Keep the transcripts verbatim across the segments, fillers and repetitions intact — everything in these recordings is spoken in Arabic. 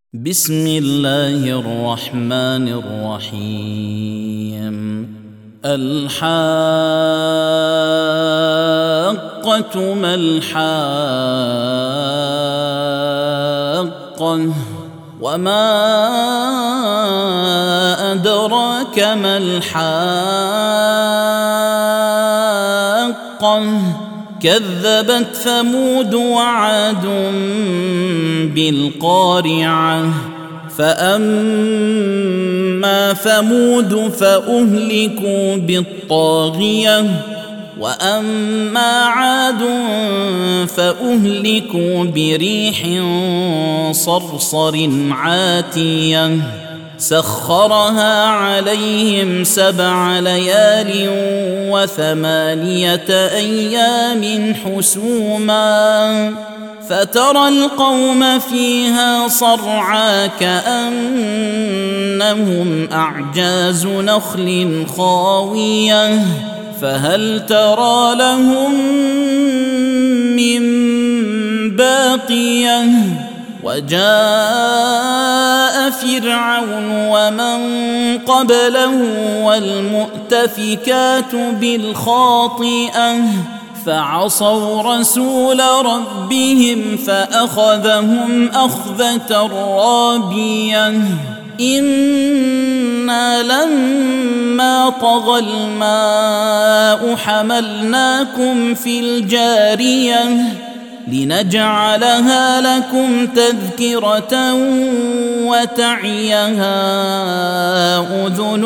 بسم الله الرحمن الرحيم. الحاقة ما الحاقة وما أدراك ما الحاقة كذبت ثمود وعاد بالقارعة فأما ثمود فأهلكوا بالطاغية وأما عاد فأهلكوا بريح صرصر عاتية سخرها عليهم سبع ليال وثمانية أيام حسوما فترى القوم فيها صرعى كأنهم أعجاز نخل خاوية فهل ترى لهم من باقية وجاء فرعون ومن قبله والمؤتفكات بالخاطئة فعصوا رسول ربهم فأخذهم أخذة رابية إنا لما طغى الماء حملناكم في الجارية لنجعلها لكم تذكرة وتعيها أذن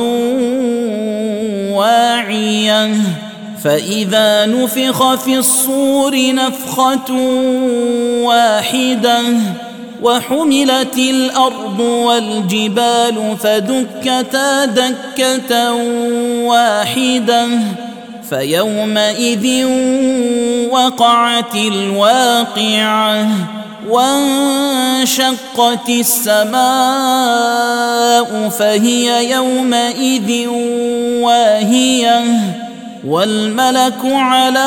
واعية فإذا نفخ في الصور نفخة واحدة وحملت الأرض والجبال فدكتا دكة واحدة فيومئذ وقعت الواقعة وانشقت السماء فهي يومئذ واهية والملك على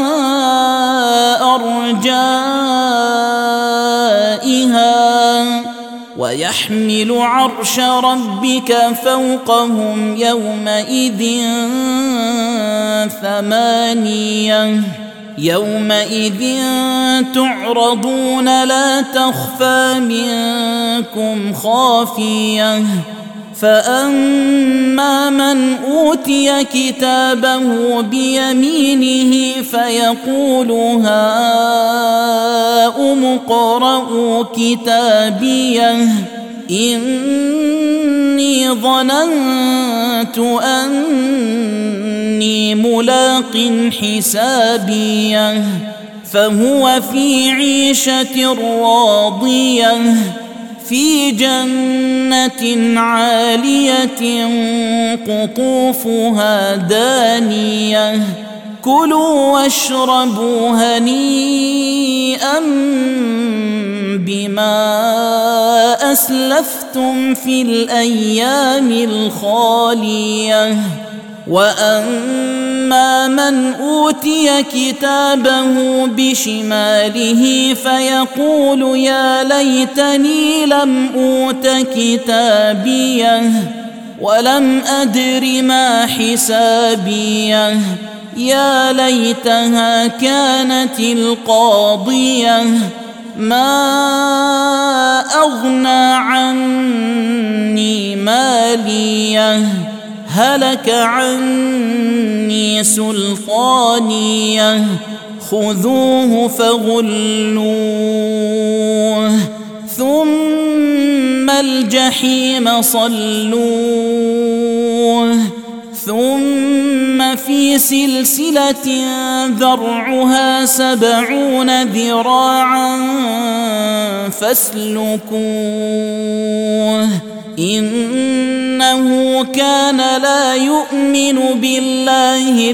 أرجائها ويحمل عرش ربك فوقهم يومئذ ثمانية يومئذ تعرضون لا تخفى منكم خافية فأما من أوتي كتابه بيمينه فيقول هاؤم اقرءوا كتابيه إني ظننت أني ملاق حسابيه فهو في عيشة راضية في جنة عالية قطوفها دانية كلوا واشربوا هنيئا بما أسلفتم في الأيام الخالية وأما من أوتي كتابه بشماله فيقول يا ليتني لم أوت كتابيه ولم أدر ما حسابيه يا ليتها كانت القاضية ما أغنى عني ماليه هلك عني سلطانيه خذوه فغلوه ثم الجحيم صلوه ثم في سلسلة ذرعها سبعون ذراعا فاسلكوه إنه كان لا يؤمن بالله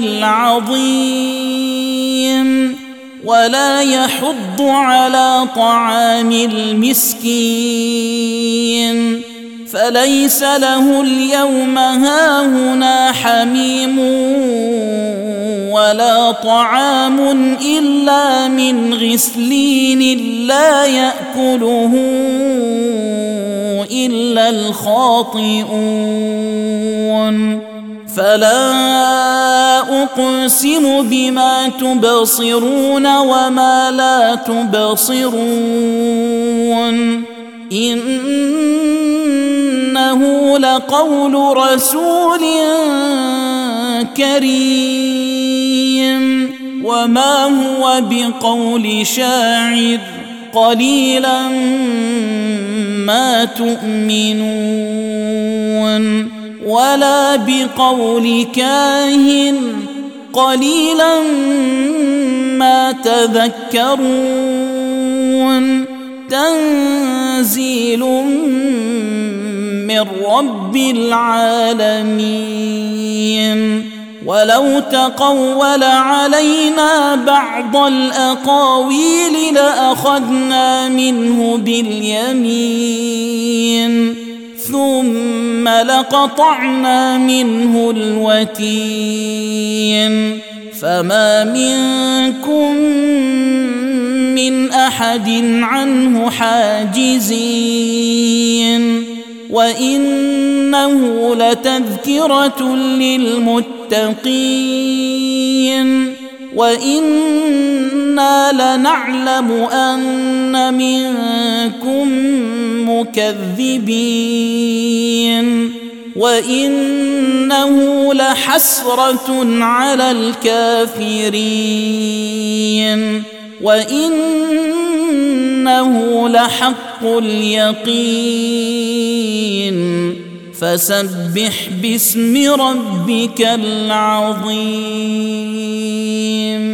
العظيم ولا يحض على طعام المسكين فليس له اليوم هاهنا حميم ولا طعام إلا من غسلين لا يأكله إلا الخاطئون فلا أقسم بما تبصرون وما لا تبصرون إنه لقول رسول كريم وما هو بقول شاعر قليلا ما تؤمنون ولا بقول كاهن قليلا ما تذكرون تنزيل من رب العالمين ولو تقول علينا بعض الأقاويل لأخذنا منه باليمين ثم لقطعنا منه الوتين فما منكم من أحد عنه حاجزين وإنه لتذكرة للمتقين وإنا لنعلم أن منكم مكذبين وإنه لحسرة على الكافرين وإنه لحق اليقين فسبح باسم ربك العظيم.